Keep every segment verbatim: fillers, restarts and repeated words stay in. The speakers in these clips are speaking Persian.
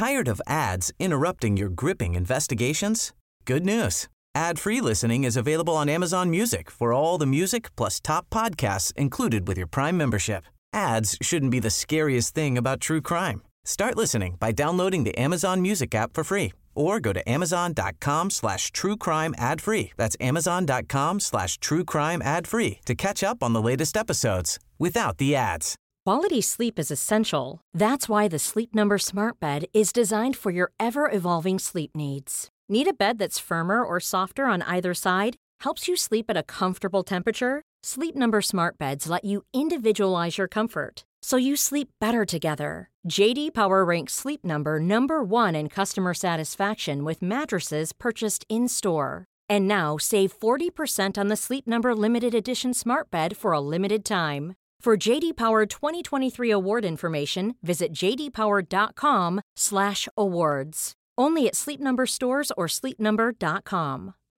Tired of ads interrupting your gripping investigations? Good news. Ad-free listening is available on Amazon Music for all the music plus top podcasts included with your Prime membership. Ads shouldn't be the scariest thing about true crime. Start listening by downloading the Amazon Music app for free or go to amazon.com slash true crime ad free. That's amazon.com slash true crime ad free to catch up on the latest episodes without the ads. Quality sleep is essential. That's why the Sleep Number Smart Bed is designed for your ever-evolving sleep needs. Need a bed that's firmer or softer on either side? Helps you sleep at a comfortable temperature? Sleep Number Smart Beds let you individualize your comfort, so you sleep better together. J D Power ranks Sleep Number number one in customer satisfaction with mattresses purchased in-store. And now save forty percent on the Sleep Number Limited Edition Smart Bed for a limited time. For J D Power twenty twenty-three award information, visit jdpower.com slash awards. Only at Sleep Number stores or sleep number dot com.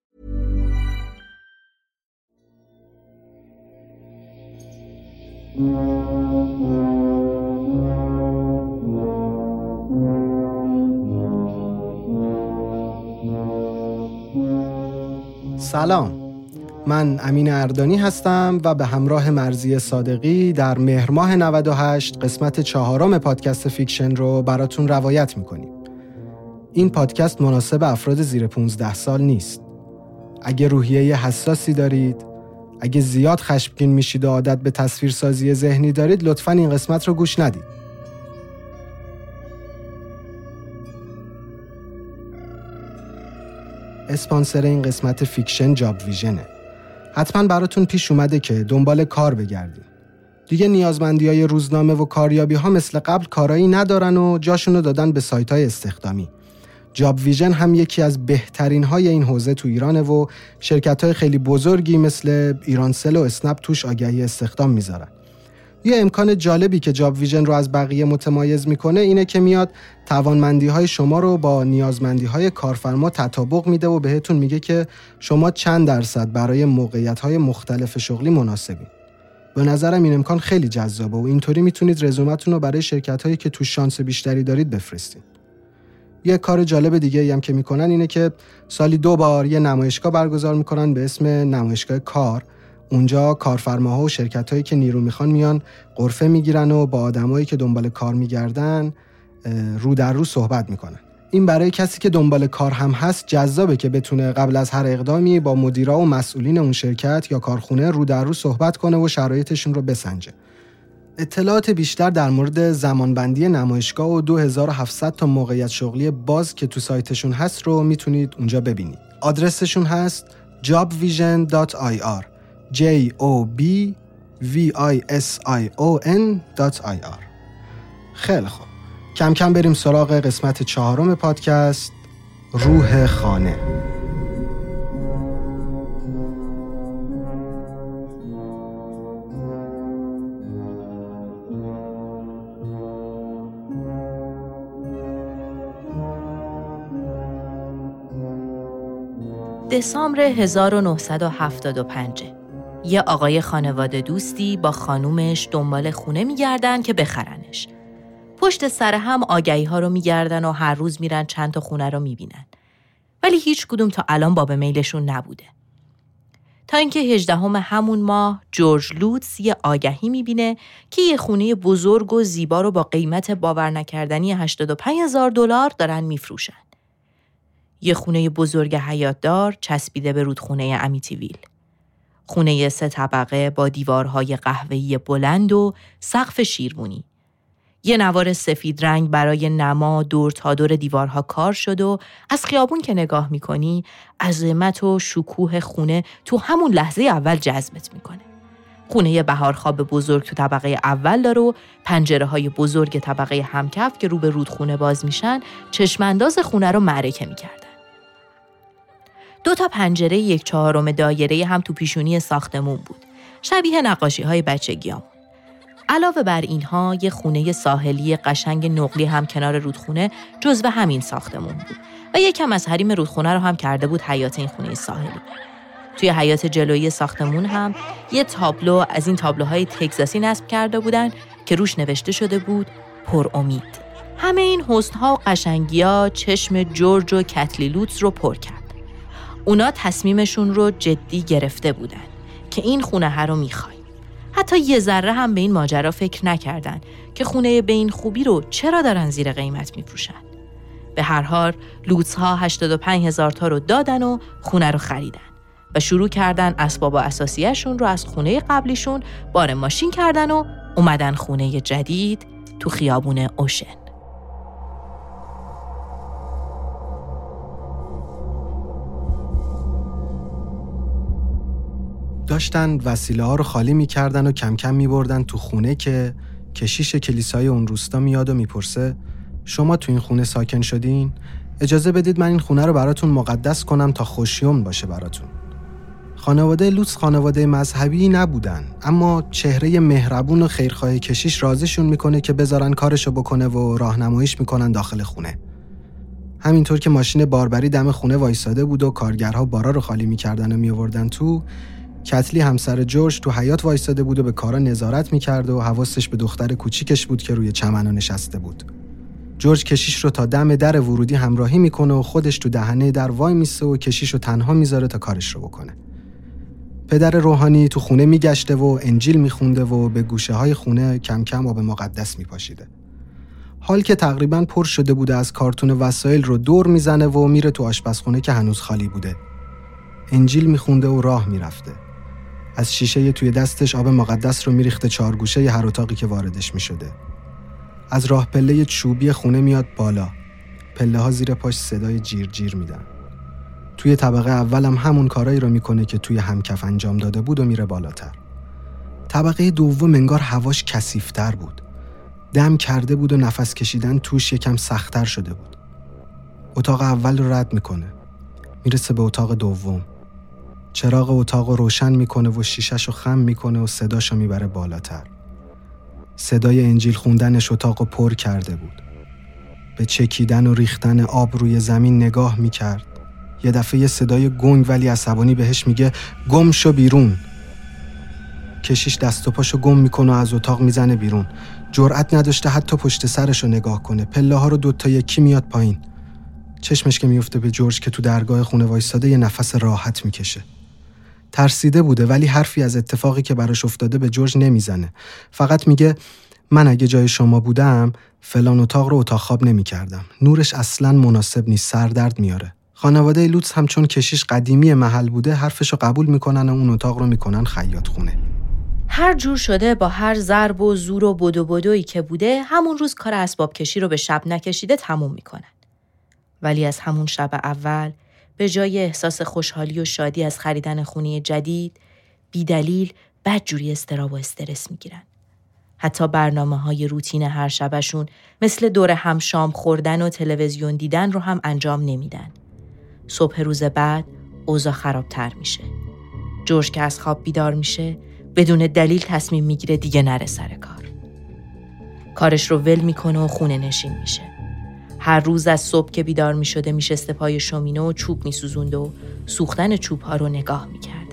سلام، من امین اردانی هستم و به همراه مرضیه صادقی در مهر ماه نود و هشت قسمت چهارم پادکست فیکشن رو براتون روایت میکنیم. این پادکست مناسب افراد زیر پانزده سال نیست. اگه روحیه حساسی دارید، اگه زیاد خشمگین میشید و عادت به تصویرسازی ذهنی دارید، لطفاً این قسمت رو گوش ندید. اسپانسر این قسمت فیکشن جاب ویژنه. حتما براتون پیش اومده که دنبال کار بگردین. دیگه نیازمندی‌های روزنامه و کاریابی ها مثل قبل کارایی ندارن و جاشونو دادن به سایت‌های استخدامی. جاب ویژن هم یکی از بهترین های این حوزه تو ایرانه و شرکت‌های خیلی بزرگی مثل ایرانسل و اسنپ توش آگهی استخدام میذارن. یه امکان جالبی که جاب ویژن رو از بقیه متمایز میکنه اینه که میاد توانمندی‌های شما رو با نیازمندی‌های کارفرما تطابق میده و بهتون میگه که شما چند درصد برای موقعیت‌های مختلف شغلی مناسبین. به نظرم این امکان خیلی جذابه و اینطوری میتونید رزومتون رو برای شرکت‌هایی که تو شانس بیشتری دارید بفرستین. یه کار جالب دیگه ای هم که میکنن اینه که سالی دو بار یه نمایشگاه برگزار میکنن به اسم نمایشگاه کار. اونجا کارفرماها و شرکتایی که نیرو میخوان میان غرفه میگیرن و با آدمایی که دنبال کار میگردن رو در رو صحبت میکنن. این برای کسی که دنبال کار هم هست جذابه که بتونه قبل از هر اقدامی با مدیرا و مسئولین اون شرکت یا کارخونه رو در رو صحبت کنه و شرایطشون رو بسنجه. اطلاعات بیشتر در مورد زمانبندی نمایشگاه و دو هزار و هفتصد تا موقعیت شغلی باز که تو سایتشون هست رو میتونید اونجا ببینید. آدرسشون هست job vision dot i r j o b v i s i o n dot i r. خیلی خوب، کم کم بریم سراغ قسمت چهارم پادکست، روح خانه. دسامبر هزار و نهصد و هفتاد و پنج. یه آقای خانواده دوستی با خانومش دنبال خونه میگردن که بخرنش. پشت سر هم آگهی ها رو میگردن و هر روز میرن چند تا خونه رو میبینن. ولی هیچ کدوم تا الان باب میلشون نبوده. تا اینکه هجدهم همون ماه جورج لوتس یه آگهی میبینه که یه خونه بزرگ و زیبا رو با قیمت باور نکردنی هشتاد و پنج هزار دلار دارن میفروشن. یه خونه بزرگ حیاطدار چسبیده به رودخونه امیتیویل. خونه سه طبقه با دیوارهای قهوه‌ای بلند و سقف شیرمونی. یه نوار سفید رنگ برای نما دور تا دور دیوارها کار شد و از خیابون که نگاه میکنی عظمت و شکوه خونه تو همون لحظه اول جذبت میکنه. خونه بهارخواب بزرگ تو طبقه اول داره و پنجره‌های بزرگ طبقه همکف که رو به رودخونه باز میشن چشمانداز خونه رو معرکه میکردن. دو تا پنجره یک چهارم دایره هم تو پیشونی ساختمون بود. شبیه نقاشی‌های بچگیامون. علاوه بر اینها یه خونه ساحلی قشنگ نقلی هم کنار رودخونه جزو همین ساختمون بود و یکم از حریم رودخونه رو هم کرده بود حیاط این خونه ساحلی. توی حیاط جلویی ساختمون هم یه تابلو از این تابلوهای تگزاسی نصب کرده بودن که روش نوشته شده بود پر امید. همه این حسن‌ها و قشنگی‌ها چشم جورج و کتلی لوتز رو پر کرد. اونا تصمیمشون رو جدی گرفته بودن که این خونه ها رو میخوایم. حتی یه ذره هم به این ماجرا فکر نکردن که خونه به این خوبی رو چرا دارن زیر قیمت میفروشن. به هر حال لوتز ها هشتاد و پنج هزار تا رو دادن و خونه رو خریدن و شروع کردن اسباب اساسیه‌شون رو از خونه قبلیشون بار ماشین کردن و اومدن خونه جدید تو خیابون اوشن. داشتن وسیله ها رو خالی می‌کردن و کم کم می‌بردن تو خونه که کشیش کلیسای اون روستا میاد و میپرسه شما تو این خونه ساکن شدین؟ اجازه بدید من این خونه رو براتون مقدس کنم تا خوشیوم باشه براتون. خانواده لوتز خانواده مذهبی نبودن، اما چهره مهربون و خیرخواه کشیش راضیشون میکنه که بذارن کارشو بکنه و راهنماییش میکنن داخل خونه. همینطور که ماشین باربری دم خونه وایساده بود و کارگرها بارا رو خالی میکردن و میآوردن تو، کتلی همسر جورج تو حیاط وایساده بود و به کارا نظارت میکرد و حواسش به دختر کوچیکش بود که روی چمنو نشسته بود. جورج کشیش رو تا دم در ورودی همراهی میکنه و خودش تو دهنه در وای میسه و کشیش رو تنها میذاره تا کارش رو بکنه. پدر روحانی تو خونه میگشته و انجیل میخونده و به گوشه های خونه کم کم آب مقدس میپاشیده. حال که تقریباً پر شده بوده از کارتون وسایل رو دور میزنه و میره تو آشپزخونه که هنوز خالی بوده. انجیل میخونده و راه میرفته. از شیشه توی دستش آب مقدس رو میریخته چهارگوشه ی هر اتاقی که واردش میشده. از راه پله چوبی خونه میاد بالا. پله ها زیر پاش صدای جیر جیر میدن. توی طبقه اول هم همون کارایی رو میکنه که توی همکف انجام داده بود و میره بالاتر. طبقه دوم انگار هواش کثیف‌تر بود. دم کرده بود و نفس کشیدن توش یکم سخت‌تر شده بود. اتاق اول رو رد میکنه. میرسه به اتاق دوم. چراغ اتاق رو روشن میکنه و شیشه‌شو خم میکنه و صداشو میبره بالاتر. صدای انجیل خوندنش اتاقو پر کرده بود. به چکیدن و ریختن آب روی زمین نگاه میکرد. یه دفعه یه صدای گنگ ولی عصبانی بهش میگه گم شو بیرون. کشیش دست و پاشو گم میکنه و از اتاق میزنه بیرون. جرأت نداشته حتی پشت سرشو نگاه کنه. پله ها رو دوتا یکی میاد پایین. چشمش که میفته به جورج که تو درگاه خونه وایساده یه نفس راحت میکشه. ترسیده بوده ولی حرفی از اتفاقی که براش افتاده به جورج نمیزنه. فقط میگه من اگه جای شما بودم فلان اتاق رو اتاق خواب نمیکردم. نورش اصلاً مناسب نیست، سردرد میاره. خانواده لوتز هم چون کشیش قدیمی محل بوده حرفشو قبول میکنن و اون اتاق رو میکنن خیاط خونه. هر جور شده با هر ضرب و زور و بدو بدویی که بوده همون روز کار اسباب کشی رو به شب نکشیده تموم میکنن. ولی از همون شب اول به جای احساس خوشحالی و شادی از خریدن خونه جدید بی دلیل بدجوری اضطراب و استرس میگیرن. حتی برنامه‌های روتین هر شبشون مثل دور هم شام خوردن و تلویزیون دیدن رو هم انجام نمیدن. صبح روز بعد اوضاع خرابتر میشه. جورج که از خواب بیدار میشه بدون دلیل تصمیم میگیره دیگه نره سر کار. کارش رو ول میکنه و خونه نشین میشه. هر روز از صبح که بیدار میشده میشسته پای شومینه و چوب میسوزونده و سوختن چوب ها رو نگاه میکرده.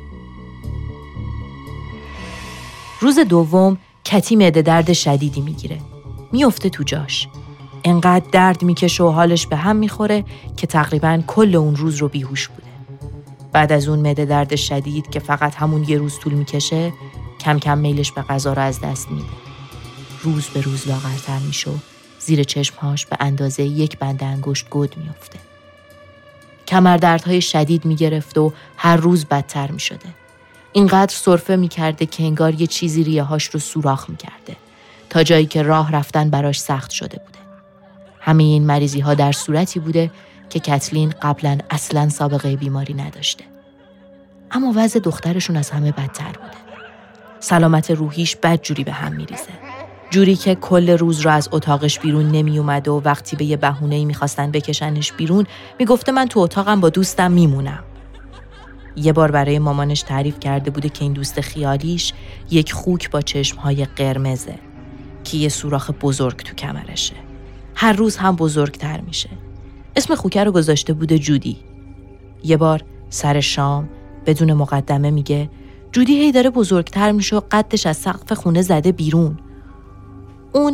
روز دوم کتی معده درد شدیدی میگیره. میفته تو جاش. انقدر درد میکشه و حالش به هم میخوره که تقریباً کل اون روز رو بیهوش بوده. بعد از اون معده درد شدید که فقط همون یه روز طول میکشه کم کم میلش به غذا رو از دست میده. روز به روز لاغرتر میشه. زیر چشمهاش به اندازه یک بند انگشت گود میفته. کمردردهای شدید میگرفت و هر روز بدتر میشده. اینقدر سرفه میکرده که انگار یه چیزی ریه‌هاش رو سوراخ میکرده تا جایی که راه رفتن براش سخت شده بوده. همه این مریضی ها در صورتی بوده که کتلین قبلا اصلاً سابقه بیماری نداشته. اما وضع دخترشون از همه بدتر بوده. سلامت روحیش بدجوری به هم میریزه. جوری که کل روز رو از اتاقش بیرون نمی اومد و وقتی به یه بهونه‌ای میخواستن بکشنش بیرون میگفته من تو اتاقم با دوستم میمونم. یه بار برای مامانش تعریف کرده بوده که این دوست خیالیش یک خوک با چشمهای قرمزه که یه سوراخ بزرگ تو کمرشه. هر روز هم بزرگتر میشه. اسم خوکه رو گذاشته بوده جودی. یه بار سر شام بدون مقدمه میگه جودی هی داره بزرگتر میشه و قدش از سقف خونه زده بیرون. اون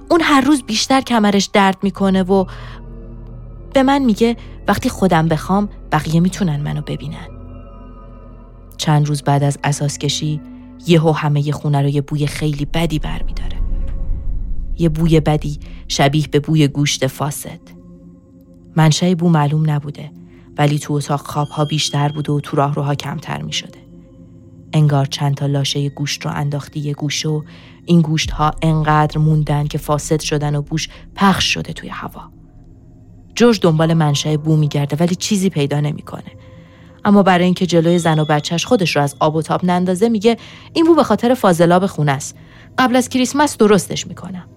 اون هر روز بیشتر کمرش درد میکنه و به من میگه وقتی خودم بخوام بقیه میتونن منو ببینن. چند روز بعد از اساس کشی یهو همه ی خونه رو یه بوی خیلی بدی برمیداره. یه بوی بدی شبیه به بوی گوشت فاسد. منشأ بو معلوم نبوده، ولی تو اتاق خوابها بیشتر بوده و تو راهروها کمتر می شده. انگار چند تا لاشه گوشت رو انداختی یه گوشه و این گوشت ها انقدر موندن که فاسد شدن و بوش پخش شده توی هوا. جورج دنبال منشأ بو می گرده ولی چیزی پیدا نمی کنه. اما برای اینکه جلوی زن و بچهش خودش رو از آب و تاب نندازه میگه این بو به خاطر فاضلاب خونه است. قبل از کریسمس درستش میکنم.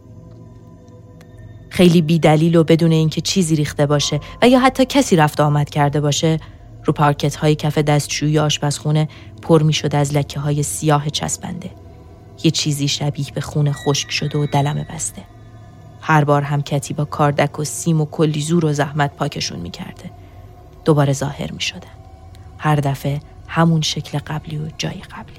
خیلی بی دلیل و بدون اینکه چیزی ریخته باشه و یا حتی کسی رفت آمد کرده باشه، رو پارکت های کف دستشویی آشپزخونه پر می شده از لکه های سیاه چسبنده. یه چیزی شبیه به خون خشک شده و دلمه بسته. هر بار هم کتی با کاردک و سیم و کلی زور و زحمت پاکشون می کرده. دوباره ظاهر می شدن. هر دفعه همون شکل قبلی و جای قبلی.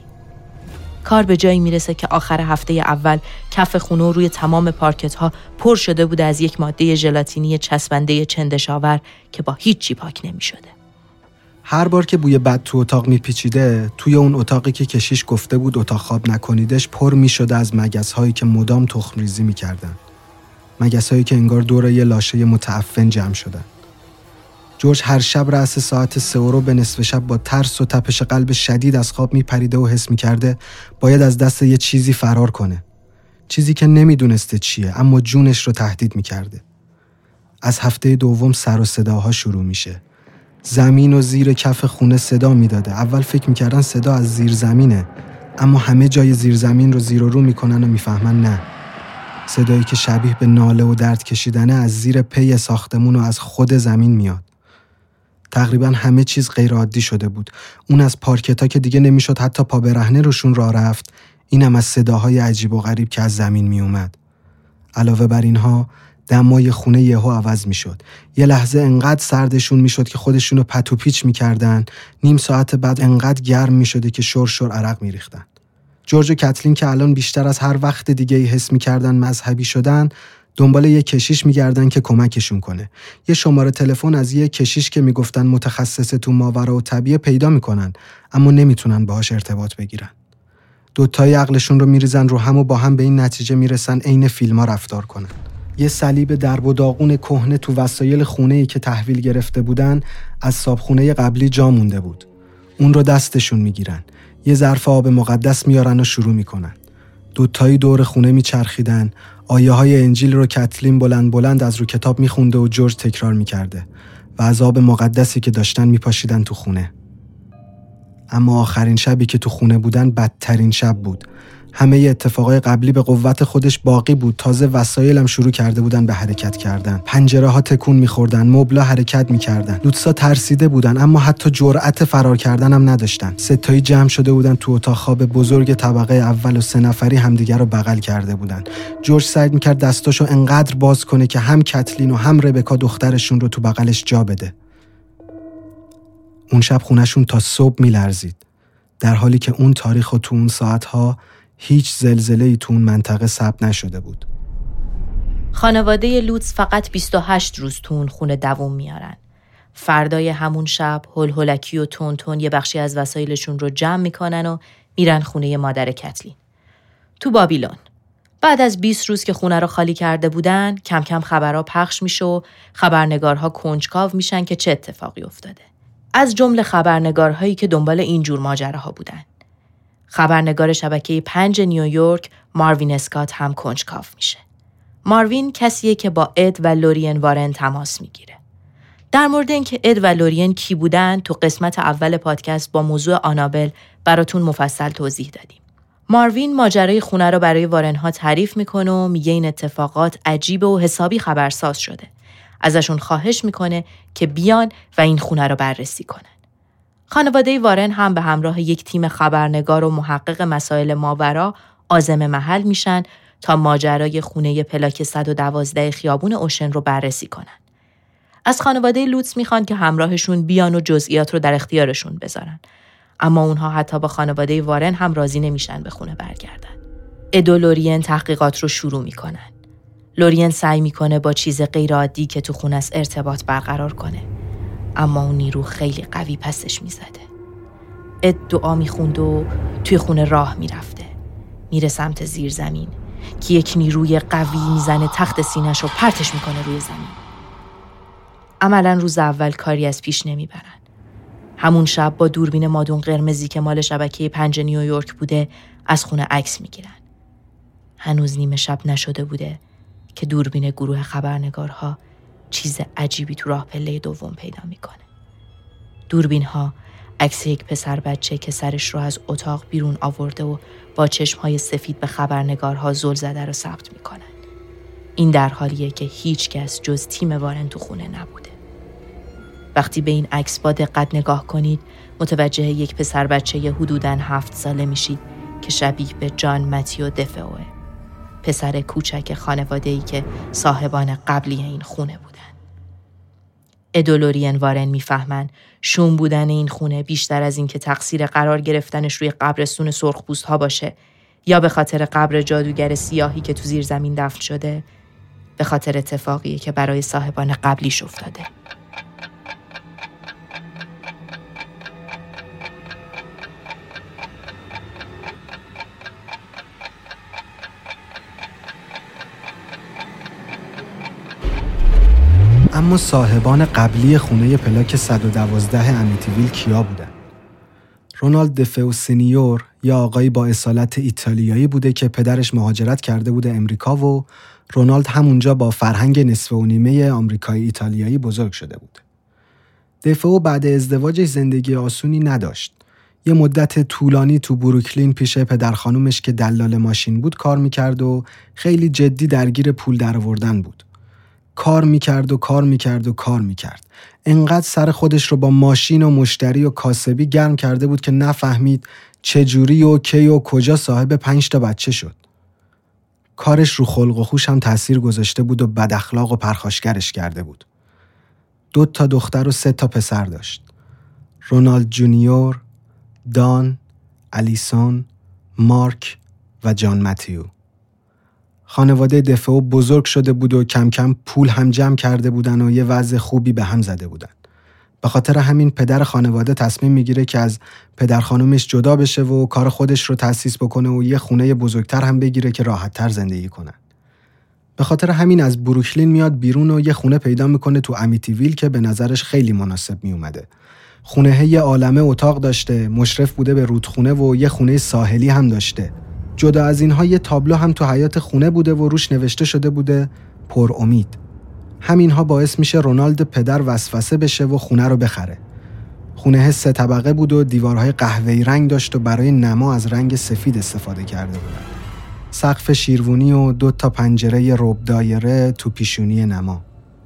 کار به جایی میرسه که آخر هفته اول کف خونه روی تمام پارکت ها پر شده بوده از یک ماده ژلاتینی چسبنده چندشاور که با هیچی پاک نمی شده. هر بار که بوی بد تو اتاق میپیچیده، توی اون اتاقی که کشیش گفته بود اتاق خواب نکنیدش پر میشده از مگس هایی که مدام تخم ریزی میکردن. مگس هایی که انگار دور یه لاشه متعفن جمع شدن. جورج هر شب رأس ساعت سه رو به نصف شب با ترس و تپش قلب شدید از خواب میپریده و حس میکرده باید از دست یه چیزی فرار کنه. چیزی که نمیدونسته چیه اما جونش رو تهدید میکرده. از هفته دوم سر و صداها شروع میشه. زمین و زیر کف خونه صدا میداده. اول فکر میکردن صدا از زیر زمینه، اما همه جای زیر زمین رو زیر و رو میکنن و میفهمن نه. صدایی که شبیه به ناله و درد کشیدنه از زیر پی ساختمون و از خود زمین میاد. تقریبا همه چیز غیر عادی شده بود. اون از پارکتا که دیگه نمیشد حتی پا برهنه روشون راه رفت، اینم از صداهای عجیب و غریب که از زمین می اومد. علاوه بر اینها دمای خونه یهو عوض میشد. یه لحظه انقدر سردشون میشد که خودشونو پتو پیچ میکردن. نیم ساعت بعد انقدر گرم میشده که شور شور عرق میریختن. جورج و کتلین که الان بیشتر از هر وقت دیگه ای حس میکردن مذهبی شدن، دنبال یه کشیش میگردن که کمکشون کنه. یه شماره تلفن از یه کشیش که میگفتن متخصص تو ماورا و طبیعه پیدا میکنن، اما نمیتونن باهاش ارتباط بگیرن. دوتای عقلشون رو میریزن رو هم و با هم به این نتیجه میرسن عین فیلم‌ها رفتار کنن. یه صلیب درب و داغون کهنه تو وسایل خونه‌ای که تحویل گرفته بودن از صابخونه قبلی جا مونده بود. اون رو دستشون میگیرن. یه ظرف آب مقدس میارن و شروع میکنن. دوتایی دور خونه میچرخیدن. آیه های انجیل رو کتلین بلند بلند از رو کتاب میخونده و جورج تکرار میکرده و از آب مقدسی که داشتن میپاشیدن تو خونه. اما آخرین شبی که تو خونه بودن بدترین شب بود. همه اتفاقای قبلی به قوت خودش باقی بود. تازه وسایلم شروع کرده بودن به حرکت کردن. پنجره ها تکون میخوردن، مبلا حرکت میکردن. لوتسا ترسیده بودن اما حتی جرأت فرار کردن هم نداشتن. ستایی جمع شده بودن تو اتاق خواب بزرگ طبقه اول و سه نفری همدیگر رو بغل کرده بودن. جورج سعی میکرد دستاشو انقدر باز کنه که هم کتلین و هم ربکا دخترشون رو تو بغلش جا بده. اون شب خونهشون تا صبح میلرزید، در حالی که اون تاریخ و تو اون ساعتها هیچ زلزله‌ای تو اون منطقه ثبت نشده بود. خانواده لوتس فقط بیست و هشت روز تو اون خونه دوام میارن. فردای همون شب هول هولکی و تون تون یه بخشی از وسایلشون رو جمع میکنن و میرن خونه مادر کتلین تو بابیلون. بعد از بیست روز که خونه رو خالی کرده بودن، کم کم خبرها پخش میشه و خبرنگارها کنجکاو میشن که چه اتفاقی افتاده. از جمله خبرنگارهایی که دنبال این جور ماجراها بودن. خبرنگار شبکه پنج نیویورک ماروین اسکات هم کنجکاو میشه. ماروین کسیه که با اد و لورین وارن تماس میگیره. در مورد اینکه اد و لورین کی بودن تو قسمت اول پادکست با موضوع آنابل براتون مفصل توضیح دادیم. ماروین ماجرای خونه رو برای وارن ها تعریف میکنه و میگه این اتفاقات عجیبه و حسابی خبرساز شده. ازشون خواهش میکنه که بیان و این خونه رو بررسی کنن. خانواده وارن هم به همراه یک تیم خبرنگار و محقق مسائل ماورا عازم محل میشن تا ماجرای خونه پلاک صد و دوازده خیابون اوشن رو بررسی کنن. از خانواده لوتس میخوان که همراهشون بیان و جزئیات رو در اختیارشون بذارن. اما اونها حتی با خانواده وارن هم راضی نمیشن به خونه برگردن. اد و لورین تحقیقات رو شروع میکنن. لورین سعی میکنه با چیز غیر عادی که تو خونه است ارتباط برقرار کنه، اما اون نیرو خیلی قوی پسش میزده. اد دعا میخوند و توی خونه راه میرفته. میره سمت زیر زمین که یک نیروی قوی میزنه تخت سینه‌شو پرتش میکنه روی زمین. عملاً روز اول کاری از پیش نمیبرن. همون شب با دوربین مادون قرمزی که مال شبکه پنج نیویورک بوده از خونه عکس میگیرن. هنوز نیمه شب نشده بوده که دوربین گروه خبرنگارها چیز عجیبی تو راه پله دوم پیدا میکنه. دوربین ها عکس یک پسر بچه که سرش رو از اتاق بیرون آورده و با چشمهای سفید به خبرنگارها زل زده رو ثبت میکنن. این در حالیه که هیچ کس جز تیم وارن تو خونه نبوده. وقتی به این عکس با دقت نگاه کنید متوجه یک پسر بچه حدوداً هفت ساله میشید که شبیه به جان متیو دفئوه، پسر کوچک خانواده‌ای که صاحبان قبلی این خونه بودن. اد و لورین وارن میفهمن شوم بودن این خونه بیشتر از این که تقصیر قرار گرفتنش روی قبرستون سرخپوست ها باشه یا به خاطر قبر جادوگر سیاهی که تو زیر زمین دفن شده، به خاطر اتفاقیه که برای صاحبان قبلیش افتاده. اما صاحبان قبلی خونه پلاک صد و دوازده امیتیویل کیا بودن؟ رونالد دفئو سینیور یا آقایی با اصالت ایتالیایی بوده که پدرش مهاجرت کرده بوده امریکا و رونالد همونجا با فرهنگ نصف و نیمه آمریکایی ایتالیایی بزرگ شده بود. دفئو بعد ازدواجش زندگی آسونی نداشت. یه مدت طولانی تو بروکلین پیش پدر خانومش که دلال ماشین بود کار میکرد و خیلی جدی درگیر پول درآوردن بود. کار میکرد و کار میکرد و کار میکرد. انقدر سر خودش رو با ماشین و مشتری و کاسبی گرم کرده بود که نفهمید چجوری و کی و کجا صاحب پنج تا بچه شد. کارش رو خلق و خوش هم تأثیر گذاشته بود و بد اخلاق و پرخاشگرش کرده بود. دو تا دختر و سه تا پسر داشت. رونالد جونیور، دان، الیسون، مارک و جان متیو. خانواده دفئو بزرگ شده بود و کم کم پول هم جمع کرده بودن و یه وضع خوبی به هم زده بودن. به خاطر همین پدر خانواده تصمیم میگیره که از پدر خانومش جدا بشه و کار خودش رو تأسیس بکنه و یه خونه بزرگتر هم بگیره که راحت‌تر زندگی کنن. به خاطر همین از بروکلین میاد بیرون و یه خونه پیدا میکنه تو امیتیویل که به نظرش خیلی مناسب میومده. خونه یه عالمه اتاق داشته، مشرف بوده به رودخونه و یه خونه ساحلی هم داشته. جدا از اینها یه تابلو هم تو حیاط خونه بوده و روش نوشته شده بوده پر امید. همینها باعث میشه رونالد پدر وسوسه بشه و خونه رو بخره. خونه سه طبقه بود و دیوارهای قهوه‌ای رنگ داشت و برای نما از رنگ سفید استفاده کرده بودن. سقف شیروانی و دو تا پنجره ربع دایره تو پیشونی نما.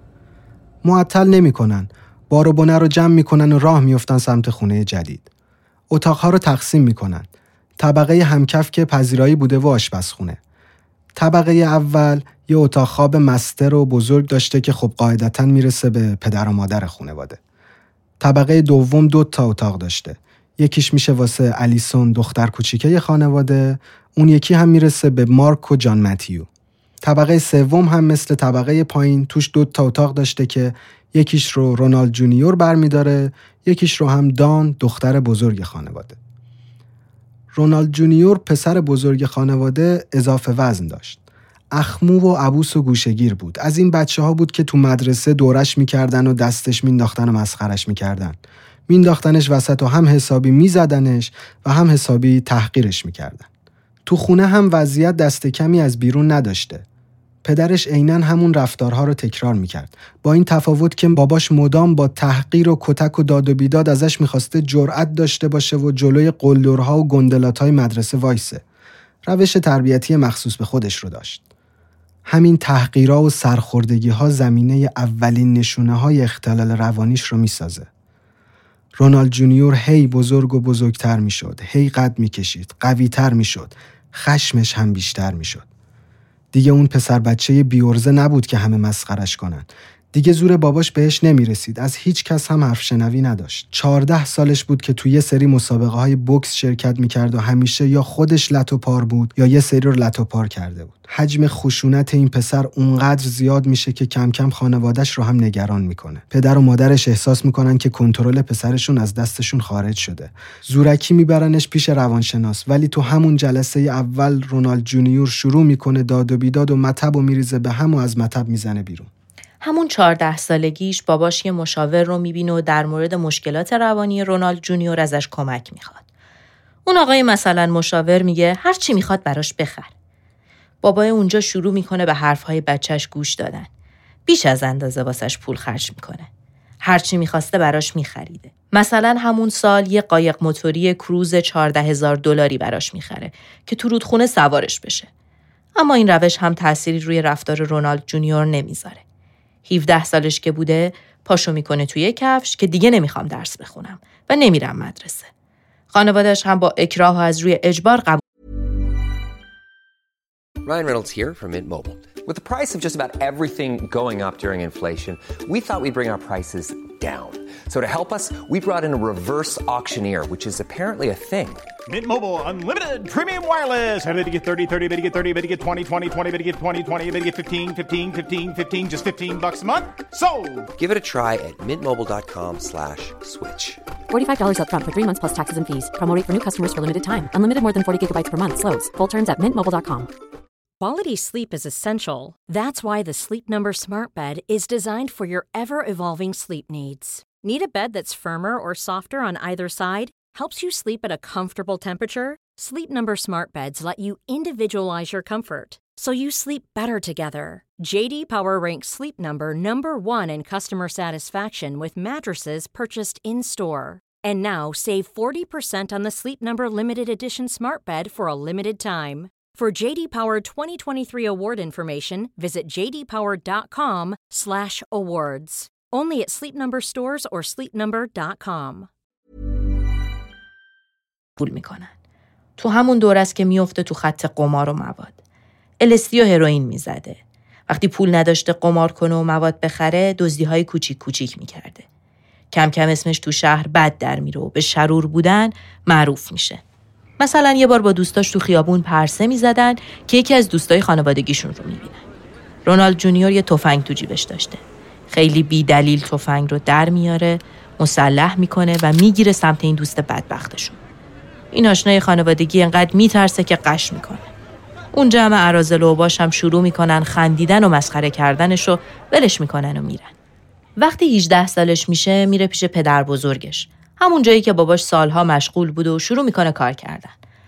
معطل نمی‌کنن. بار و بنه رو جمع میکنن و راه میافتن سمت خونه جدید. اتاقها رو تقسیم میکنن. طبقه همکف که پذیرایی بوده و آشپزخونه. طبقه اول یه اتاق خواب مستر و بزرگ داشته که خب قاعدتاً میرسه به پدر و مادر خانواده. طبقه دوم دو تا اتاق داشته. یکیش میشه واسه الیسون دختر کوچیکه خانواده، اون یکی هم میرسه به مارک و جان متیو. طبقه سوم هم مثل طبقه پایین توش دو تا اتاق داشته که یکیش رو رونالد جونیور برمیداره، یکیش رو هم دان دختر بزرگ خانواده. رونالد جونیور پسر بزرگ خانواده اضافه وزن داشت. اخمو و عبوس و گوشه‌گیر بود. از این بچه ها بود که تو مدرسه دورش میکردن و دستش مینداختن و مسخرش میکردن. مینداختنش وسط و هم حسابی میزدنش و هم حسابی تحقیرش میکردن. تو خونه هم وضعیت دست کمی از بیرون نداشته. پدرش عیناً همون رفتارها رو تکرار میکرد. با این تفاوت که باباش مدام با تحقیر و کتک و داد و بیداد ازش میخواسته جرأت داشته باشه و جلوی قلدرها و گندلات‌های مدرسه وایسه. روش تربیتی مخصوص به خودش رو داشت. همین تحقیرها و سرخوردگی‌ها زمینه اولین نشونه‌های اختلال روانیش رو میسازه. رونالد جونیور هی بزرگ و بزرگتر میشد، هی قد میکشید، قوی‌تر میشد، خشمش هم بیشتر میشد. دیگه اون پسر بچه بیورزه نبود که همه مسخرش کنن. دیگه زور باباش بهش نمیرسید. از هیچ کس هم حرف شنوی نداشت. چهارده سالش بود که توی یه سری مسابقه های بوکس شرکت میکرد و همیشه یا خودش لتو پار بود یا یه سری رو لتو پار کرده بود. حجم خشونت این پسر اونقدر زیاد میشه که کم کم خانواده‌اش رو هم نگران میکنه. پدر و مادرش احساس میکنن که کنترل پسرشون از دستشون خارج شده. زورکی میبرنش پیش روانشناس، ولی تو همون جلسه اول رونالد جونیور شروع میکنه داد و بیداد و مطب و میریزه به هم و از مطب میزنه بیرون. همون چهارده سالگیش باباش یه مشاور رو میبینه و در مورد مشکلات روانی رونالد جونیور ازش کمک میخواد. اون آقای مثلا مشاور میگه هر چی میخواد براش بخر. بابای اونجا شروع میکنه به حرفهای بچهش گوش دادن. بیش از اندازه واسش پول خرج میکنه. هر چی میخواسته براش میخریده. مثلا همون سال یه قایق موتوری کروز چهارده هزار دلاری براش میخره که تو رودخونه سوارش بشه. اما این روش هم تأثیری روی رفتار رونالد جونیور نمیذاره. هفده سالش که بوده پاشو میکنه توی کفش که دیگه نمیخوام درس بخونم و نمیرم مدرسه. خانواده‌اش هم با اکراه و از روی اجبار قبول. Ryan Reynolds here from Mint Mobile. With the price of just about everything going up during inflation, we thought we'd bring our prices down. So to help us, we brought in a reverse auctioneer, which is apparently a thing. Mint Mobile Unlimited Premium Wireless. How to get thirty, thirty, how to get thirty, how to get twenty, twenty, twenty, how to get twenty, twenty, how to get fifteen, fifteen, fifteen, fifteen, just fifteen bucks a month? Sold! Give it a try at mintmobile.com slash switch. forty-five dollars up front for three months plus taxes and fees. Promo rate for new customers for limited time. Unlimited more than forty gigabytes per month. Slows full terms at mint mobile dot com. Quality sleep is essential. That's why the Sleep Number Smart Bed is designed for your ever-evolving sleep needs. Need a bed that's firmer or softer on either side? Helps you sleep at a comfortable temperature? Sleep Number Smart Beds let you individualize your comfort, so you sleep better together. J D Power ranks Sleep Number number one in customer satisfaction with mattresses purchased in-store. And now save forty percent on the Sleep Number Limited Edition Smart Bed for a limited time. For J D Power twenty twenty-three award information, visit j d power dot com slash awards. Only at Sleep Number stores or sleep number dot com. پول میکنن. تو همون دور است که میفته تو خط قمار و مواد. ال اس دی و هروئین میزده. وقتی پول نداشته قمار کنه و مواد بخره، دزدی‌های کوچیک کوچیک میکرده. کم کم اسمش تو شهر بد در میره و به شرور بودن معروف میشه. مثلا یه بار با دوستاش تو خیابون پرسه میزدن که یکی از دوستای خانوادگیشون رو میبینن. رونالد جونیور یه تفنگ تو جیبش داشته. خیلی بی دلیل تفنگ رو در میاره، مسلح میکنه و میگیره سمت این دوست بدبختشون. این آشنای خانوادگی انقدر میترسه که قش میکنه. اون جمع اراذل و باش هم شروع میکنن خندیدن و مسخره کردنش و ولش میکنن و میرن. وقتی هجده سالش میشه میره پیش پدر بزرگش. همون جایی که باباش سالها مشغول بود و شروع میکنه کار کردن.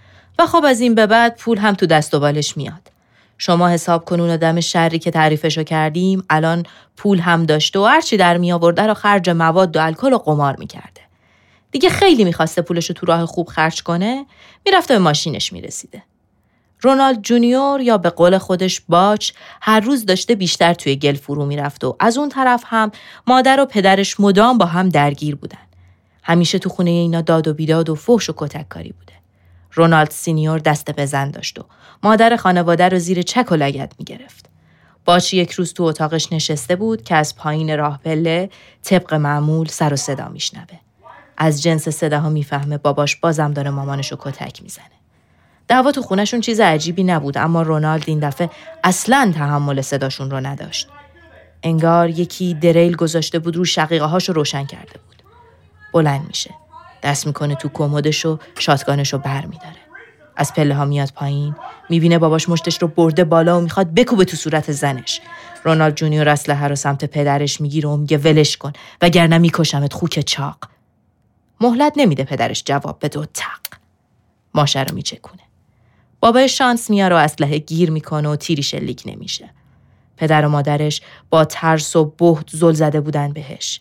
و خب از این به بعد پول هم تو دست و بالش میاد. شما حساب کن اون آدم شری که تعریفشو کردیم الان پول هم داشته و هرچی در می آورده رو خرج مواد و الکل و قمار میکرده. دیگه خیلی میخواسته پولشو تو راه خوب خرج کنه، میرفته به ماشینش میرسیده. رونالد جونیور یا به قول خودش باچ هر روز داشته بیشتر توی گل فرو میرفت و از اون طرف هم مادر و پدرش مدام با هم درگیر بودن. همیشه تو خونه اینا داد و بیداد و فحش و کتک کاری بوده. رونالد سینیور دست بزن داشت و مادر خانواده رو زیر چک و لگد میگرفت. باچ یک روز تو اتاقش نشسته بود که از پایین راه پله طبق معمول سر و صدا میشنوه. از جنس صداها میفهمه باباش بازم داره مامانشو کتک میزنه. دعوا تو خونهشون چیز عجیبی نبود، اما رونالد این دفعه اصلاً تحمل صداشون رو نداشت. انگار یکی دریل گذاشته بود رو شقیقه هاشو روشن کرده بود. بلند میشه. دست میکنه تو کمدش و شاتگانشو بر میداره. از پله ها میاد پایین، میبینه باباش مشتش رو برده بالا و میخواد بکوبه تو صورت زنش. رونالد جونیور اسلحه رو سمت پدرش میگیره و میگه ولش کن وگرنه میکشمت خوک چاق. مهلت نمیده پدرش جواب بده و تق ماشه رو میچکونه. بابای شانس میاره و اسلحه گیر میکنه و تیری شلیک نمیشه. پدر و مادرش با ترس و بهت زل زده بودن بهش.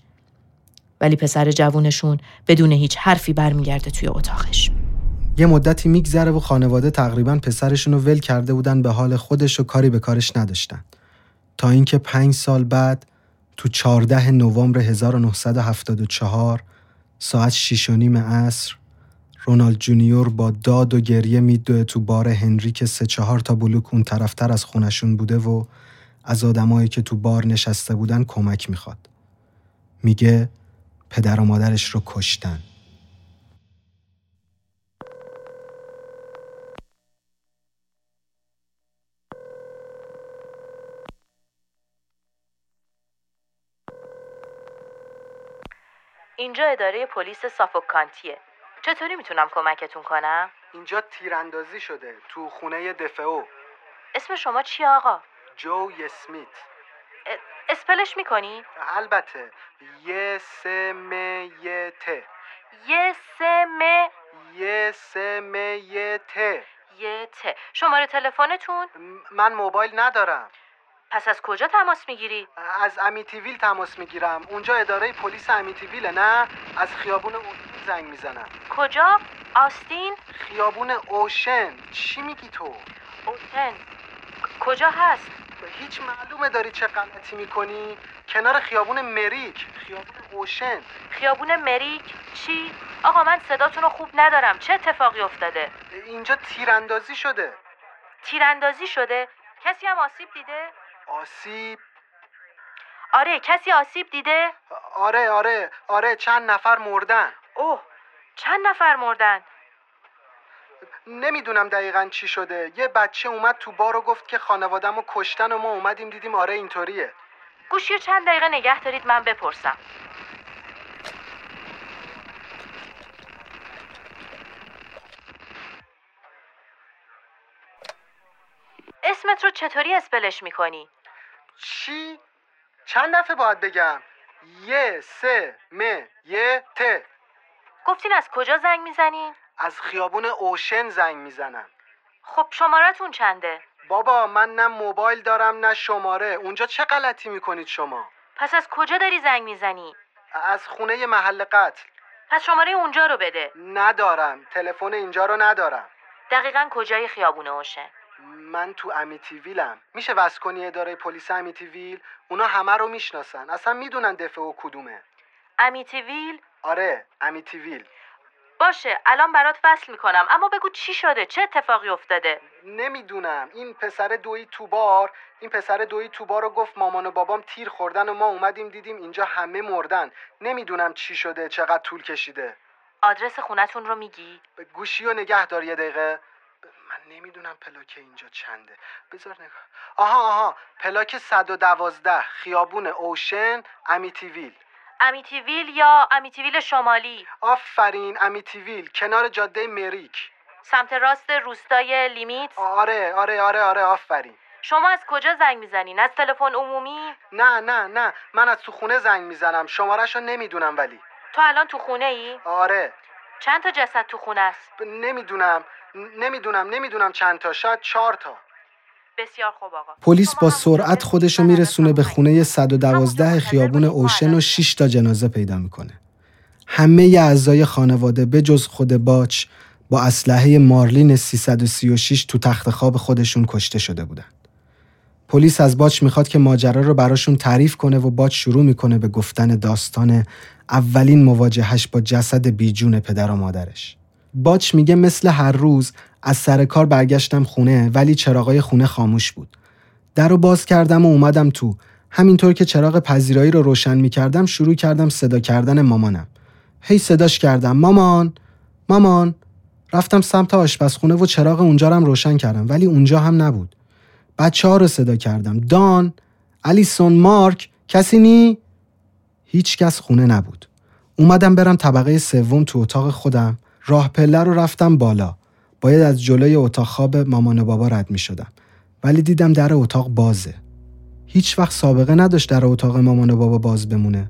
ولی پسر جوونشون بدون هیچ حرفی برمیگرده توی اتاقش. یه مدتی میگذره و خانواده تقریباً پسرشون رو ول کرده بودن به حال خودش و کاری به کارش نداشتن. تا اینکه پنج سال بعد تو چهاردهم نوامبر هزار و نهصد و هفتاد و چهار ساعت شیش و نیم عصر رونالد جونیور با داد و گریه میدوه تو بار هنری که سه چهار تا بلوک اون طرفتر از خونشون بوده و از آدمایی که تو بار نشسته بودن کمک میخواد. میگه پدر و مادرش رو کشتن. اینجا اداره پلیس سافوک کانتیه. چطوری میتونم کمکتون کنم؟ اینجا تیراندازی شده تو خونه دفعو. اسم شما چیه آقا؟ جو اسمیت. اسپلش میکنی؟ البته. یه سه م یه ت. یه سه م یه سه م یه ت. یه ت. شماره تلفنتون؟ من موبایل ندارم. پس از کجا تماس میگیری؟ از امیتیویل تماس میگیرم. اونجا اداره پلیس امیتیویله. نه، از خیابون اوشن زنگ میزنم. کجا؟ آستین؟ خیابون اوشن. چی میگی تو؟ اوشن کجا هست؟ هیچ معلومه داری چه غلطی میکنی؟ کنار خیابون مریک. خیابون اوشن. خیابون مریک؟ چی؟ آقا من صداتون رو خوب ندارم. چه اتفاقی افتاده؟ اینجا تیراندازی شده. تیراندازی شده؟ کسی هم آسیب دیده؟ آسیب؟ آره، کسی آسیب دیده؟ آره آره آره چند نفر مردن. اوه، چند نفر مردن؟ نمیدونم دقیقاً چی شده. یه بچه اومد تو بار و گفت که خانواده‌مو کشتن و ما اومدیم دیدیم آره اینطوریه. گوشی رو چند دقیقه نگه دارید من بپرسم. اسمت رو چطوری اسپلش میکنی؟ چی؟ چند دفعه باید بگم؟ یه سه م یه ت. گفتین از کجا زنگ میزنین؟ از خیابون اوشن زنگ میزنم. خب شمارتون چنده؟ بابا من نه موبایل دارم نه شماره. اونجا چه غلطی میکنید شما؟ پس از کجا داری زنگ میزنی؟ از خونه محل قتل. پس شماره اونجا رو بده. ندارم، تلفن اینجا رو ندارم. دقیقاً کجای خیابون اوشن؟ من تو امیتیویلم. میشه وصل کنی اداره پلیس امیتیویل؟ اونا همه رو میشناسن، اصلا میدونن دفعه و کدومه. امیتیویل؟ آره امیتیویل. باشه الان برات فصل میکنم، اما بگو چی شده؟ چه اتفاقی افتاده؟ نمیدونم. این پسر دویی تو بار این پسر دویی تو بار رو گفت مامان و بابام تیر خوردن و ما اومدیم دیدیم اینجا همه مردن. نمیدونم چی شده، چقدر طول کشیده. آدرس خونتون رو میگی؟ گوشی رو نگه دار یه دقیقه. من نمیدونم پلاک اینجا چنده. بذار نگاه. آها آها پلاک صد و دوازده خیابون اوشن امیتیویل. امیتیویل یا امیتیویل شمالی؟ آفرین امیتیویل، کنار جاده مریک، سمت راست روستای لیمیت. آره آره آره آره آفرین. شما از کجا زنگ میزنین؟ از تلفن عمومی؟ نه نه نه من از تو خونه زنگ میزنم. شمارهشو نمیدونم. ولی تو الان تو خونه ای؟ آره. چند تا جسد تو خونه است؟ نمیدونم نمیدونم نمیدونم چند تا، شاید چهار تا. بسیار خوب آقا. پلیس با سرعت خودشو میرسونه به خونه صد و دوازده خیابون اوشن و شش تا جنازه پیدا میکنه. همه ی اعضای خانواده به جز خود باچ با اسلحه مارلین سیصد و سی و شش تو تخت خواب خودشون کشته شده بودن. پلیس از باچ میخواد که ماجرا رو براشون تعریف کنه و باچ شروع میکنه به گفتن داستان اولین مواجهش با جسد بیجون پدر و مادرش. باچ میگه مثل هر روز از سر کار برگشتم خونه ولی چراغای خونه خاموش بود. در رو باز کردم و اومدم تو. همینطور که چراغ پذیرایی رو روشن میکردم شروع کردم صدا کردن مامانم. هی صداش کردم مامان مامان. رفتم سمت آشپزخونه و چراغ اونجا رو هم روشن کردم ولی اونجا هم نبود. بچه ها رو صدا کردم. دان، الیسون، مارک، کسی نی؟ هیچ کس خونه نبود. اومدم برم طبقه سوم تو اتاق خودم. راه پله رو رفتم بالا. باید از جلوی اتاق خواب مامان و بابا رد می شدم. ولی دیدم در اتاق بازه. هیچ وقت سابقه نداشت در اتاق مامان و بابا باز بمونه.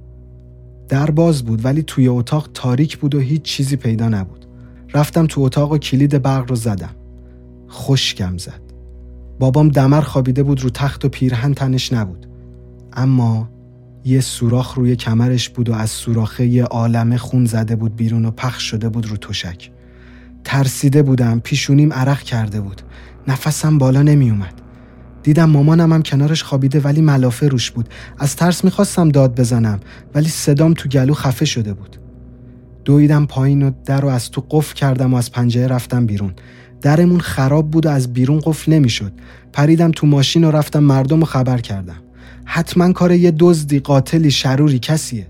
در باز بود ولی توی اتاق تاریک بود و هیچ چیزی پیدا نبود. رفتم تو اتاق و کلید برق رو زدم. خشکم زد. بابام دمر خوابیده بود رو تخت و پیرهن تنش نبود. اما یه سوراخ روی کمرش بود و از سوراخه یه عالمه خون زده بود بیرون و پخش شده بود رو تشک. ترسیده بودم، پیشونیم عرق کرده بود. نفسم بالا نمی اومد. دیدم مامانم هم کنارش خوابیده ولی ملافه روش بود. از ترس میخواستم داد بزنم ولی صدام تو گلو خفه شده بود. دویدم پایین و در رو از تو قفل کردم و از پنجره رفتم بیرون. درمون خراب بود و از بیرون قفل نمیشد. پریدم تو ماشین و رفتم مردم رو خبر کردم. حتما کار یه دزدی، قاتلی، شروری کسیه.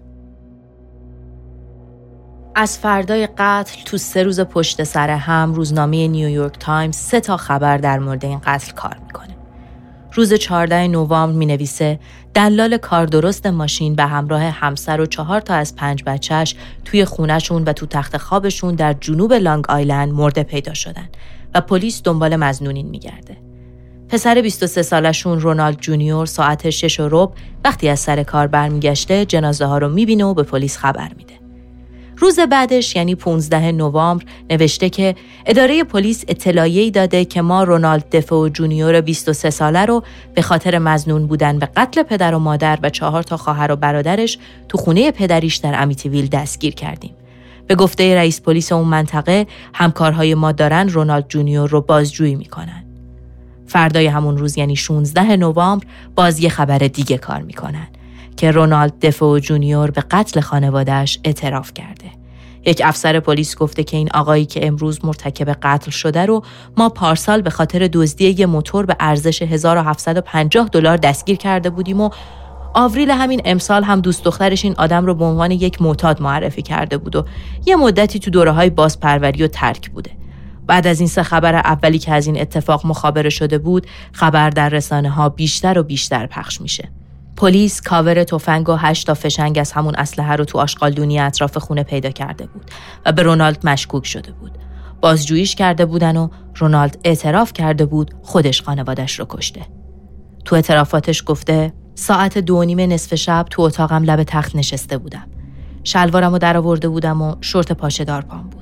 از فردای قتل تو سه روز پشت سر هم روزنامه نیویورک تایمز سه تا خبر در مورد این قتل کار میکنه. روز چهاردهم نوامبر می نویسه دلال کار درست ماشین به همراه همسر و چهار تا از پنج بچهش توی خونهشون و تو تخت خوابشون در جنوب لانگ آیلند مرده پیدا شدن و پلیس دنبال مظنونین میگرده. پسر بیست و سه سالشون رونالد جونیور ساعت شش و ربع وقتی از سر کار برمیگشته جنازه ها رو میبینه و به پلیس خبر میده. روز بعدش یعنی پانزدهم نوامبر نوشته که اداره پلیس اطلاعیه‌ای داده که ما رونالد دفو جونیور بیست و سه ساله رو به خاطر مظنون بودن به قتل پدر و مادر و چهار تا خواهر و برادرش تو خونه پدریش در امیتیویل دستگیر کردیم. به گفته رئیس پلیس اون منطقه همکارهای ما دارن رونالد جونیور رو بازجویی میکنن. فردای همون روز یعنی شانزدهم نوامبر باز یه خبر دیگه کار میکنن که رونالد دفو جونیور به قتل خانواده‌اش اعتراف کرده. یک افسر پلیس گفته که این آقایی که امروز مرتکب قتل شده رو ما پارسال به خاطر دزدی یه موتور به ارزش هزار و هفتصد و پنجاه دلار دستگیر کرده بودیم و آوریل همین امسال هم دوست دخترش این آدم رو به عنوان یک معتاد معرفی کرده بود و یه مدتی تو دوره‌های بازپروری و ترک بوده. بعد از این سه خبر اولی که از این اتفاق مخابره شده بود، خبر در رسانه‌ها بیشتر و بیشتر پخش میشه. پلیس کاور تفنگ و هشت تا فشنگ از همون اسلحه رو تو آشغالدونی اطراف خونه پیدا کرده بود و به رونالد مشکوک شده بود. بازجوییش کرده بودن و رونالد اعتراف کرده بود خودش خانوادش رو کشته. تو اعترافاتش گفته ساعت دو نیم نصف شب تو اتاقم لب تخت نشسته بودم. شلوارمو در آورده بودم و شورت پاشه‌دار پام بود.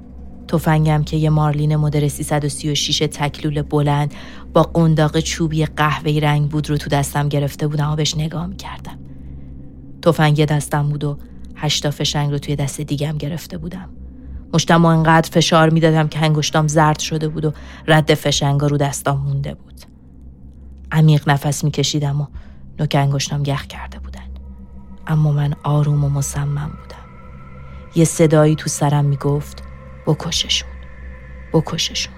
تفنگم که یه مارلین مدل سیصد و سی و شش تکلول بلند با قنداق چوبی قهوه‌ای رنگ بود رو تو دستم گرفته بودم و بهش نگاه می‌کردم. تفنگ دستم بود و هشت تا فشنگ رو توی دست دیگم گرفته بودم. مشتمو انقدر فشار میدادم که انگشتام زرد شده بود و رد فشنگا رو دستام مونده بود. عمیق نفس می‌کشیدم و نوک انگشتام یخ کرده بودن. اما من آروم و مصمم بودم. یه صدایی تو سرم میگفت بکششون، بکششون.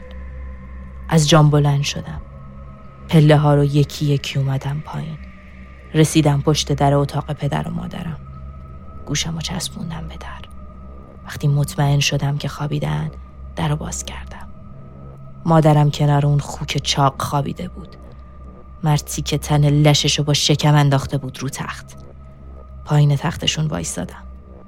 از جام بلند شدم. پله ها رو یکی یکی اومدم پایین. رسیدم پشت در اتاق پدر و مادرم. گوشم رو چسبوندم به در. وقتی مطمئن شدم که خوابیدن، در رو باز کردم. مادرم کنار اون خوک چاق خوابیده بود. مرتی که تن لششو با شکم انداخته بود رو تخت. پایین تختشون وایسادم.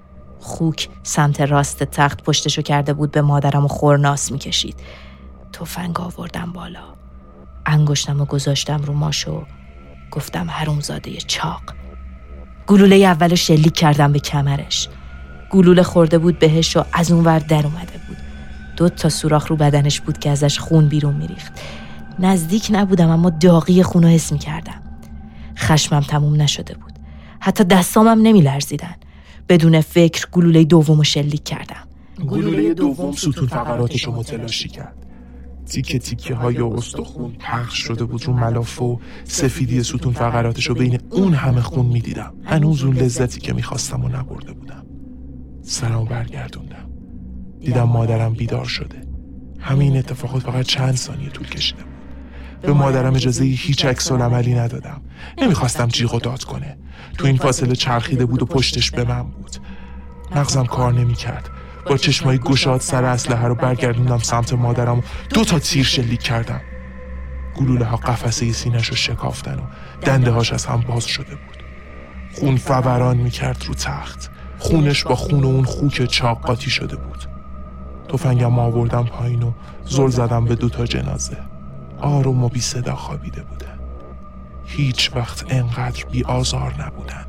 خوک سمت راست تخت پشتشو کرده بود به مادرم و خورناس میکشید. تفنگ آوردم بالا. انگشتم رو گذاشتم رو ماشو. گفتم حرومزاده چاق. گلوله اولو شلیک کردم به کمرش. گلوله خورده بود بهش و از اون ور در اومده بود. دو تا سوراخ رو بدنش بود که ازش خون بیرون میریخت. نزدیک نبودم اما داغی خونو حس میکردم. خشمم تموم نشده بود. حتی دستامم نمیلرزیدن. بدون فکر گلوله دومو شلیک کردم. گلوله دوم ستون فقراتشو متلاشی کرد. تیکه تیکه های استخون پخش شده بود رو ملافه و سفیدی ستون فقراتشو بین اون همه خون میدیدم. هنوز اون لذتی که میخواستم و نبرده بودم. سرمو برگردوندم. دیدم مادرم بیدار شده. همین اتفاقات فقط چند ثانیه طول کشیده بود. به مادرم اجازه هیچ عکس‌العملی ندادم. نمیخواستم جیغ و داد کنه. تو این فاصله چرخیده بود و پشتش به من بود. مغزم کار نمی‌کرد. با چشمای گشاد سر اسلحه رو برگردوندم سمت مادرم و دو تا تیر شلیک کردم. گلوله ها قفسه سینه‌شو شکافتن و دنده هاش از هم باز شده بود. خون فوران می‌کرد رو تخت. خونش با خون اون خوک چاق قاطی شده بود. تفنگم آوردم پایین و زل زدم به دو تا جنازه. آروم و بی صدا خوابیده بودن. هیچ وقت انقدر بی آزار نبودن.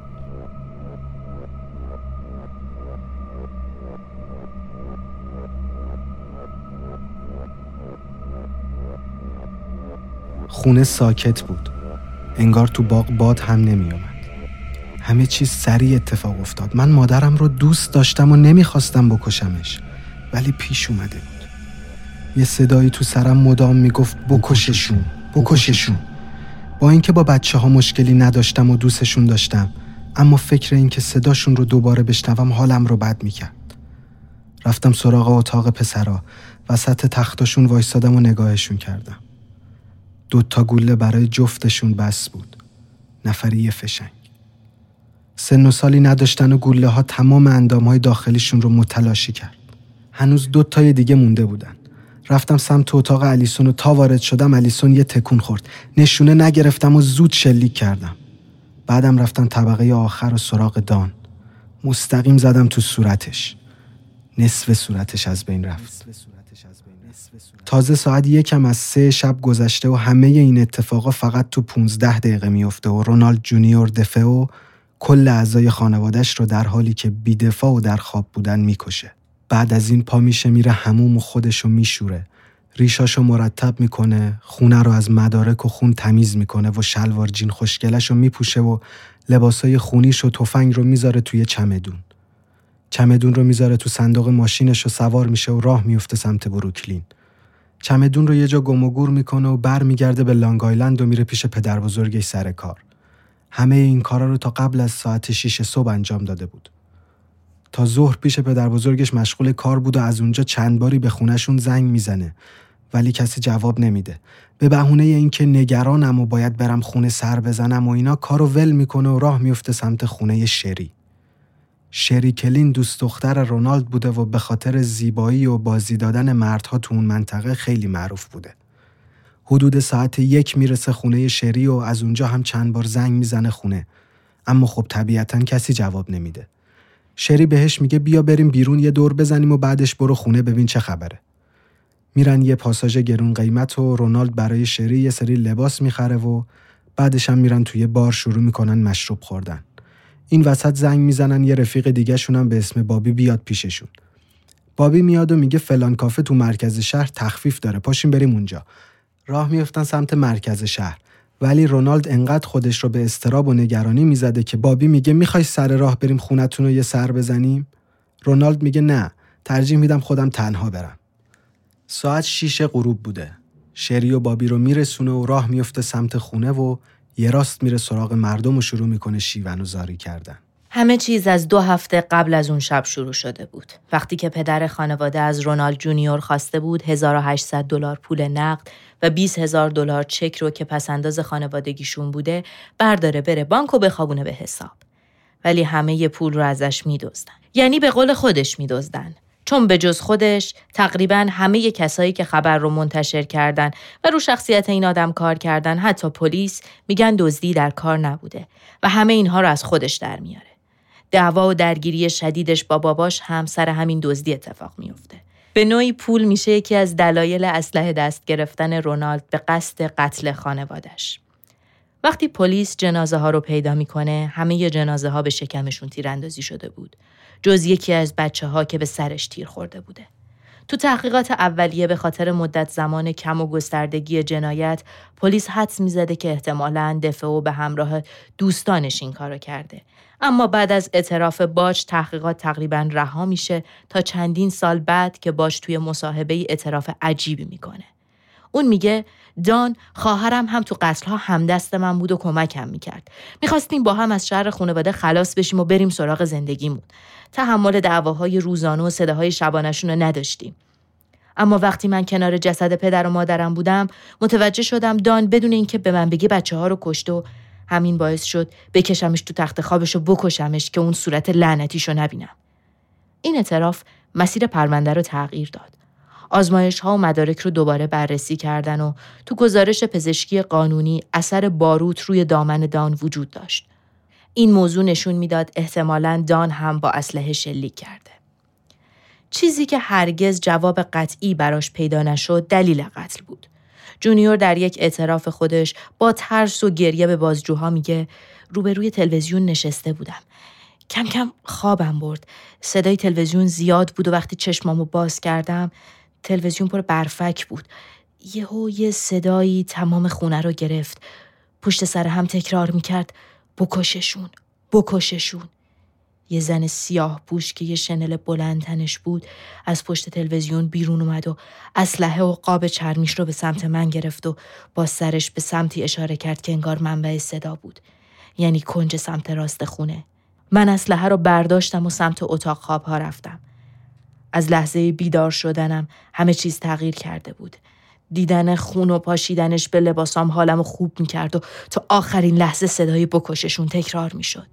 خونه ساکت بود. انگار تو باغ باد هم نمی اومد. همه چیز سریع اتفاق افتاد. من مادرم رو دوست داشتم و نمیخواستم بکشمش، ولی پیش اومده بود. یه صدایی تو سرم مدام میگفت بکششون، بکششون. با اینکه با بچه ها مشکلی نداشتم و دوستشون داشتم، اما فکر این که صداشون رو دوباره بشنوم حالم رو بد میکرد. رفتم سراغ اتاق پسرا. وسط تختاشون وایسادم و نگاهشون کردم. دوتا گوله برای جفتشون بس بود. نفری یه فشنگ. سن و سالی نداشتن و گوله ها تمام اندامهای داخلیشون رو متلاشی کرد. هنوز دوتای دیگه مونده بودن. رفتم سمت اتاق الیسون و تا وارد شدم الیسون یه تکون خورد. نشونه نگرفتم و زود شلیک کردم. بعدم رفتم طبقه آخر و سراغ دان. مستقیم زدم تو صورتش. نصف صورتش از بین رفت. تازه ساعت یکم از سه شب گذشته و همه این اتفاقا فقط تو پونزده دقیقه میفته و رونالد جونیور دفعو کل اعضای خانوادش رو در حالی که بی دفاع و در خواب بودن میکشه. بعد از این پا میشه میره حموم و خودشو میشوره. ریشاشو مرتب میکنه، خونه رو از مدارک و خون تمیز میکنه و شلوار جین خوشگلشو میپوشه و لباسای خونیش و تفنگ رو میذاره توی چمدون. چمدون رو میذاره تو صندوق ماشینش و سوار میشه و راه میفته سمت بروکلین. چمدون رو یه جا گم و گور میکنه و بر میگرده به لانگ آیلند و میره پیش پدر بزرگش سر کار. همه این کارا رو تا قبل از ساعت شیش صبح انجام داده بود. تا ظهر پیش پدر بزرگش مشغول کار بود و از اونجا چند باری به خونهشون زنگ میزنه ولی کسی جواب نمیده. به بهونه اینکه نگرانم و باید برم خونه سر بزنم و اینا کارو ول میکنه و راه میفته سمت خونه شری. شری کلین دوست دختر رونالد بوده و به خاطر زیبایی و بازی دادن مردها تو اون منطقه خیلی معروف بوده. حدود ساعت یک میرسه خونه شری و از اونجا هم چند بار زنگ میزنه خونه. اما خب طبیعتاً کسی جواب نمیده. شری بهش میگه بیا بریم بیرون یه دور بزنیم و بعدش برو خونه ببین چه خبره. میرن یه پاساژ گرون قیمت و رونالد برای شری یه سری لباس میخره و بعدش هم میرن توی بار شروع میکنن مشروب خوردن. این وسط زنگ میزنن یه رفیق دیگه شونم به اسم بابی بیاد پیششون. بابی میاد و میگه فلان کافه تو مرکز شهر تخفیف داره، پاشیم بریم اونجا. راه میافتن سمت مرکز شهر. ولی رونالد انقدر خودش رو به اضطراب و نگرانی میزده که بابی میگه میخوای سر راه بریم خونتون رو یه سر بزنیم؟ رونالد میگه نه، ترجیح میدم خودم تنها برم. ساعت شیش غروب بوده. شری و بابی رو میرسونه و راه میفته سمت خونه و یه راست میره سراغ مردم و شروع میکنه شیون و زاری کردن. همه چیز از دو هفته قبل از اون شب شروع شده بود. وقتی که پدر خانواده از رونالد جونیور خواسته بود هزار و هشتصد دلار پول نقد و بیست هزار دلار چک رو که پسنداز خانوادگیشون بوده برداره بره بانک و بخوابونه به حساب. ولی همه ی پول رو ازش میدزدن. یعنی به قول خودش میدزدن. چون به جز خودش تقریباً همه ی کسایی که خبر رو منتشر کردن و رو شخصیت این آدم کار کردن، حتی پلیس، میگن دزدی در کار نبوده و همه اینها رو از خودش در میاره. دعوا و درگیری شدیدش با باباش هم سر همین دزدی اتفاق میفته. به نوعی پول میشه یکی از دلایل اسلحه دست گرفتن رونالد به قصد قتل خانوادش. وقتی پلیس جنازه ها رو پیدا میکنه، همه ی جنازه ها به شکمشون تیراندازی شده بود، جز یکی از بچه ها که به سرش تیر خورده بوده. تو تحقیقات اولیه به خاطر مدت زمان کم و گستردگی جنایت، پلیس حدس میزده که احتمالاً دفعو به همراه دوستانش این کارو کرده. اما بعد از اعتراف باج تحقیقات تقریباً رها میشه تا چندین سال بعد که باج توی مصاحبه اعتراف عجیبی میکنه. اون میگه دان خواهرم هم تو قتل‌ها همدست من بود و کمکم میکرد. میخواستیم با هم از شر خانواده خلاص بشیم و بریم سراغ زندگیمون. تحمل دعواهای روزانه و صداهای شبانه‌شون رو نداشتیم. اما وقتی من کنار جسد پدر و مادرم بودم، متوجه شدم دان بدون اینکه به من بگه بچه‌ها رو کشته و همین باعث شد بکشمش تو تخت خوابش و بکشمش که اون صورت لعنتیشو نبینم. این اعتراف مسیر پرونده رو تغییر داد. آزمایش‌ها و مدارک رو دوباره بررسی کردن و تو گزارش پزشکی قانونی اثر باروت روی دامن دان وجود داشت. این موضوع نشون میداد احتمالاً دان هم با اسلحه شلیک کرده. چیزی که هرگز جواب قطعی براش پیدا نشد دلیل قتل بود. جونیور در یک اعتراف خودش با ترس و گریه به بازجوها میگه روبروی تلویزیون نشسته بودم. کم کم خوابم برد. صدای تلویزیون زیاد بود و وقتی چشمامو باز کردم تلویزیون پر برفک بود. یهو یه صدایی تمام خونه رو گرفت. پشت سر هم تکرار میکرد بکششون، بکششون. یه زن سیاه پوش که یه شنل بلند تنش بود از پشت تلویزیون بیرون اومد و اسلحه و قاب چرمیش رو به سمت من گرفت و با سرش به سمتی اشاره کرد که انگار منبع صدا بود. یعنی کنج سمت راست خونه. من اسلحه رو برداشتم و سمت اتاق خواب‌ها رفتم. از لحظه بیدار شدنم همه چیز تغییر کرده بود. دیدن خون و پاشیدنش به لباسام حالمو خوب میکرد و تا آخرین لحظه صدای بکششون تکرار میشد.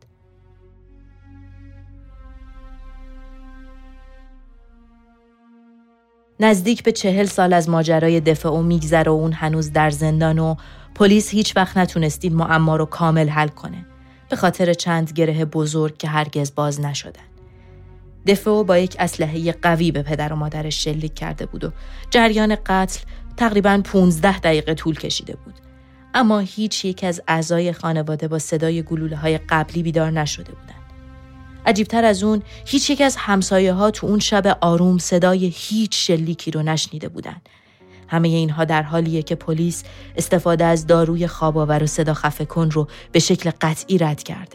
نزدیک به چهل سال از ماجرای دفاع میگذره و اون هنوز در زندان و پلیس هیچ وقت نتونست این معما رو کامل حل کنه به خاطر چند گره بزرگ که هرگز باز نشدن. دفاع با یک اسلحه قوی به پدر و مادرش شلیک کرده بود و جریان قتل تقریباً پونزده دقیقه طول کشیده بود. اما هیچ یک از اعضای خانواده با صدای گلوله‌های قبلی بیدار نشده بودن. عجیبتر از اون هیچ یک از همسایه ها تو اون شب آروم صدای هیچ شلیکی رو نشنیده بودن. همه اینها در حالیه که پلیس استفاده از داروی خواب‌آور و صدا خفه کن رو به شکل قطعی رد کرده.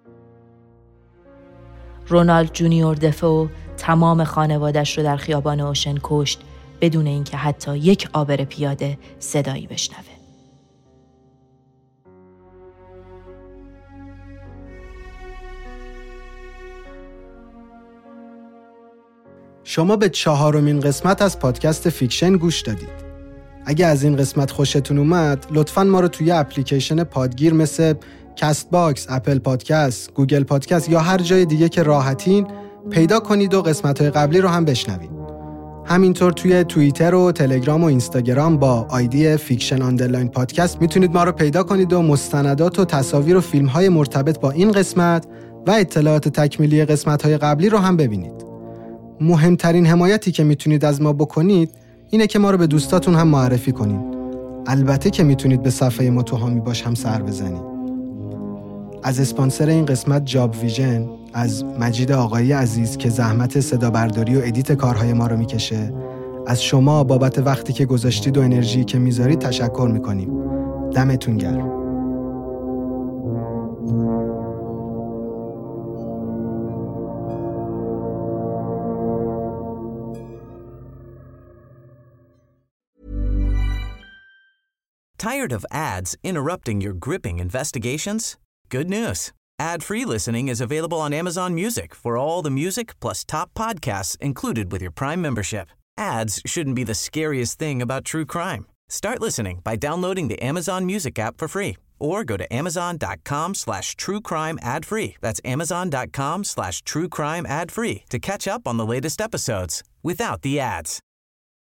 رونالد جونیور دفو تمام خانوادش رو در خیابان اوشن کشت بدون اینکه حتی یک عابر پیاده صدایی بشنوه. شما به چهارمین قسمت از پادکست فیکشن گوش دادید. اگه از این قسمت خوشتون اومد، لطفاً ما رو توی اپلیکیشن پادگیر مثل کست باکس، اپل پادکست، گوگل پادکست یا هر جای دیگه که راحتین پیدا کنید و قسمت‌های قبلی رو هم بشنوید. همینطور توی توییتر و تلگرام و اینستاگرام با آیدی فیکشن آندرلاین پادکست میتونید ما رو پیدا کنید و مستندات و تصاویر و فیلم‌های مرتبط با این قسمت و اطلاعات تکمیلی قسمت‌های قبلی رو هم ببینید. مهمترین حمایتی که میتونید از ما بکنید اینه که ما رو به دوستاتون هم معرفی کنید. البته که میتونید به صفحه ما تو هامی باش هم سر بزنید. از اسپانسر این قسمت جاب ویژن، از مجید آقایی عزیز که زحمت صدا برداری و ادیت کارهای ما رو میکشه، از شما بابت وقتی که گذاشتید و انرژی که میذارید تشکر میکنیم. دمتون گرم. Tired of ads interrupting your gripping investigations? Good news. Ad-free listening is available on Amazon Music for all the music plus top podcasts included with your Prime membership. Ads shouldn't be the scariest thing about true crime. Start listening by downloading the Amazon Music app for free or go to amazon.com slash true crime ad free. That's amazon.com slash true crime ad free to catch up on the latest episodes without the ads.